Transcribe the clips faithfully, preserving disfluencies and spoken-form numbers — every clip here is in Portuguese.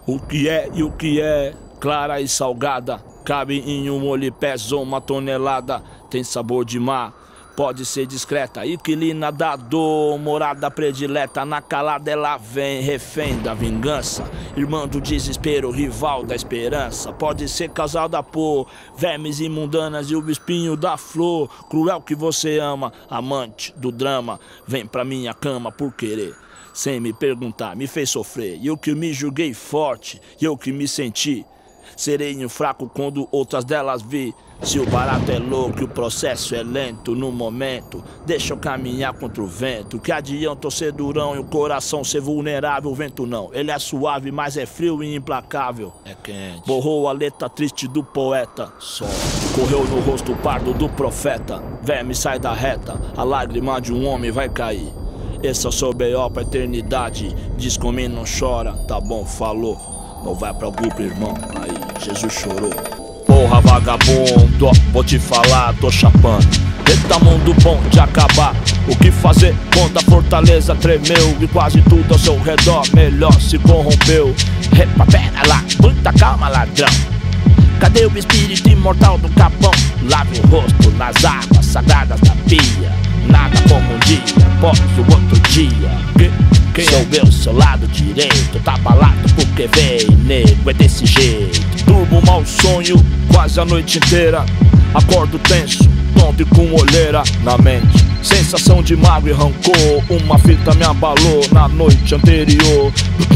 O que é e o que é, clara e salgada, cabe em um olho e pesa uma tonelada. Tem sabor de mar, pode ser discreta, inquilina da dor, morada predileta. Na calada ela vem, refém da vingança, irmã do desespero, rival da esperança. Pode ser causada por vermes imundanas e o espinho da flor. Cruel que você ama, amante do drama, vem pra minha cama por querer, sem me perguntar, me fez sofrer. E eu que me julguei forte, e eu que me senti sereno fraco quando outras delas vi. Se o barato é louco e o processo é lento, no momento deixa eu caminhar contra o vento. Que adianta eu ser durão e o coração ser vulnerável? O vento não, ele é suave, mas é frio e implacável. É quente. Borrou a letra triste do poeta, só correu no rosto pardo do profeta. Verme sai da reta, a lágrima de um homem vai cair. Esse é o seu B O pra eternidade. Diz comigo, não chora, tá bom, falou. Não vai pra grupo, irmão, aí Jesus chorou. Porra vagabundo, ó, vou te falar, tô chapando. Eita mundo bom de acabar. O que fazer quando a fortaleza tremeu e quase tudo ao seu redor melhor se corrompeu? Epa, pera lá, muita calma, ladrão. Cadê o espírito imortal do capão? Lave o rosto nas águas sagradas da pia. Nada como um dia após o outro dia. Quem sou eu, seu lado direito? Tá abalado porque vem, nego, é desse jeito. Durmo mau sonho quase a noite inteira. Acordo tenso, tonto e com olheira na mente. Sensação de mágoa e rancor. Uma fita me abalou na noite anterior.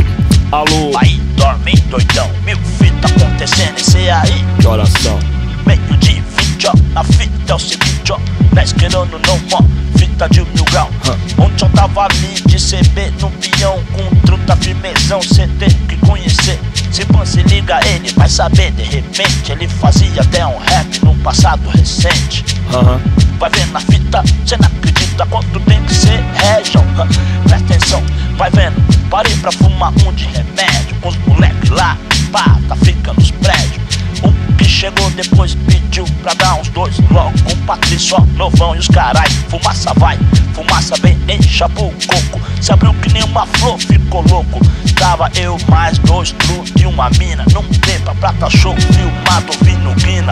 Alô? Aí dorme doidão, mil fita acontecendo, e cê aí? Que oração? Meio de vinte, ó, a fita é o seguinte, ó. Não esquerando não, ó, fita de mil grau. Huh. Ontem eu tava ali de C B no peão, com truta firmezão, cê tem que conhecer. Se você liga ele, vai saber, de repente ele fazia até um rap num passado recente. Uhum. Vai vendo a fita, cê não acredita quanto tem que ser région. Presta atenção, vai vendo, parei pra fumar um de remédio com os moleques lá, pá, tá ficando nos prédios. O que chegou depois pediu pra dar uns dois logo, com Patrício, ó, novão e os carai. Fumaça vai, fumaça vem, encha o coco. Se abriu que nem uma flor, ficou louco. Tava eu mais dois truques e uma mina, num tempo prata show, filmado, vindo guina.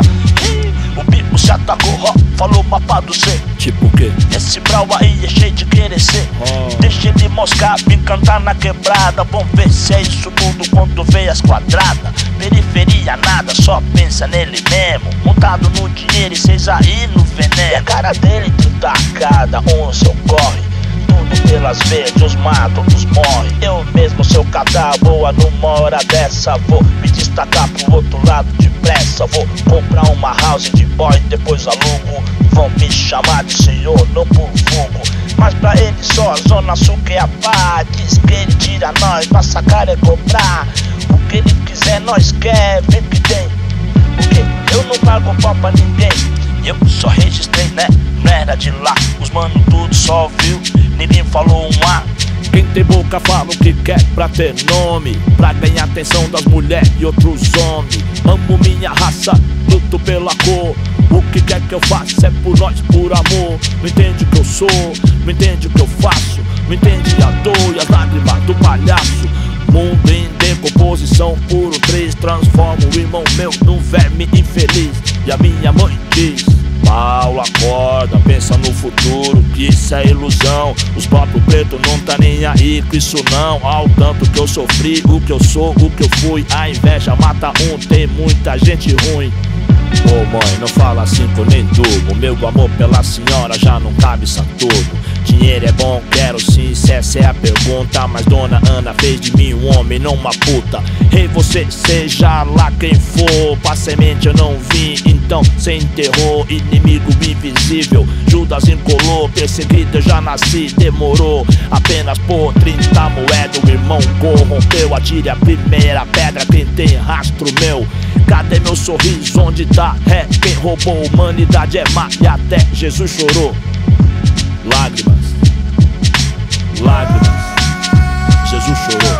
O bico se atacou, ó, falou mapa do C. Tipo o quê? Esse brau aí é cheio de querer ser. Oh. Deixa ele moscar, vim cantar na quebrada. Vamos ver se é isso tudo quando vê as quadradas. Periferia nada, só pensa nele mesmo. Montado no dinheiro e cês aí no veneno. E a cara dele tacada, onde ocorre. Tudo pelas vezes, os matam, os morrem. Eu mesmo, seu catar boa, numa hora dessa vou me destacar pro outro lado depressa. Vou comprar uma house de boy, depois alugo. Vão me chamar de senhor, não por fogo. Mas pra ele só a zona sul que é a pá. Diz que ele tira nós, pra sacar é cobrar. O que ele quiser nós quer, vem que tem. Porque eu não pago pau pra ninguém. Eu só registrei, né? Não era de lá. Os mano tudo só viu, ninguém falou um A. Quem tem boca fala o que quer pra ter nome, pra ganhar atenção das mulheres e outros homens. Amo minha raça, luto pela cor. O que quer que eu faça é por nós, por amor. Não entende o que eu sou, não entende o que eu faço. Não entende a dor e as lágrimas do palhaço. Mundo em decomposição, puro três. Transforma o irmão meu num verme infeliz. E a minha mãe diz: Paulo, acorda, pensa no futuro, que isso é ilusão. Os próprios pretos não tá nem aí com isso não. Ao tanto que eu sofri, o que eu sou, o que eu fui. A inveja mata um, tem muita gente ruim. Ô oh, mãe, não fala assim que eu nem durmo. Meu amor pela senhora já não cabe Saturno. Dinheiro é bom, quero sim, se essa é a pergunta. Mas dona Ana fez de mim um homem, não uma puta. Rei, você seja lá quem for, pra semente eu não vim, então cê enterrou. Inimigo invisível, Judas encolou. Perseguido eu já nasci, demorou apenas por trinta moedas. O irmão corrompeu, atire a primeira pedra quem tem rastro meu. Cadê meu sorriso, onde tá? É, quem roubou a humanidade é má e até Jesus chorou. Lágrimas, lágrimas, Jesus chorou.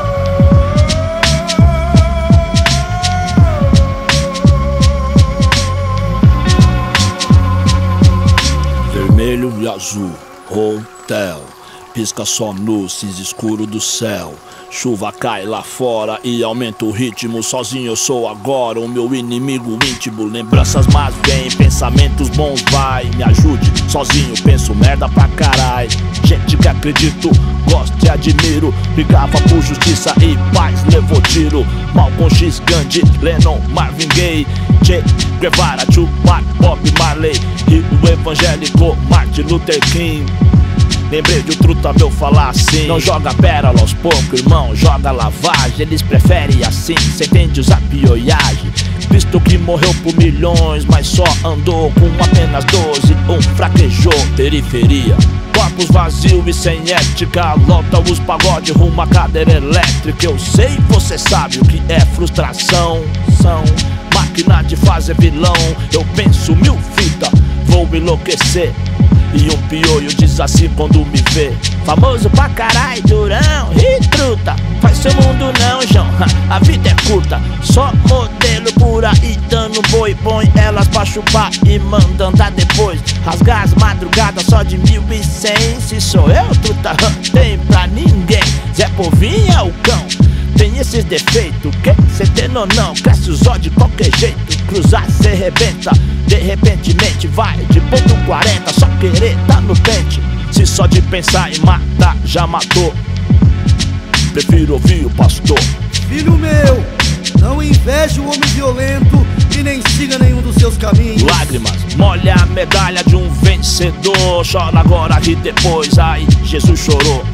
Vermelho e azul, hotel. pisca só no cinza escuro do céu. Chuva cai lá fora e aumenta o ritmo. Sozinho eu sou agora o meu inimigo íntimo. Lembranças más vêm, pensamentos bons vai. Me ajude, sozinho penso merda pra carai. Gente que acredito, gosto e admiro. Brigava por justiça e paz, levou tiro. Malcolm X, Gandhi, Lennon, Marvin Gaye, Che Guevara, Tupac, Bob Marley, e o evangélico Martin Luther King. Lembrei de um truta meu falar assim: não joga pérola aos poucos, irmão, joga lavagem. Eles preferem assim, cê entende usar pioiagem. Cristo que morreu por milhões, mas só andou com apenas doze, um fraquejou. Periferia, corpos vazios e sem ética. Lota os pagode rumo à cadeira elétrica. Eu sei, você sabe o que é frustração. São máquina de fazer vilão. Eu penso mil fitas, vou enlouquecer. E um pioio diz assim quando me vê: famoso pra carai, durão e truta. Faz seu mundo não, João, a vida é curta. Só modelo por aí dando boi. Põe elas pra chupar e manda andar depois. Rasgar as madrugadas só de mil e cem. Se sou eu, truta, tem pra ninguém. Zé Povinho é o cão, tem esses defeitos, que cê tem ou não? Cresce os olhos de qualquer jeito. Cruzar cê rebenta, de repentemente vai de ponto quarenta. Só querer tá no pente. Se só de pensar em matar já matou, prefiro ouvir o pastor. Filho meu, não inveje o homem violento e nem siga nenhum dos seus caminhos. Lágrimas, molha a medalha de um vencedor. Chora agora e depois, ai, Jesus chorou.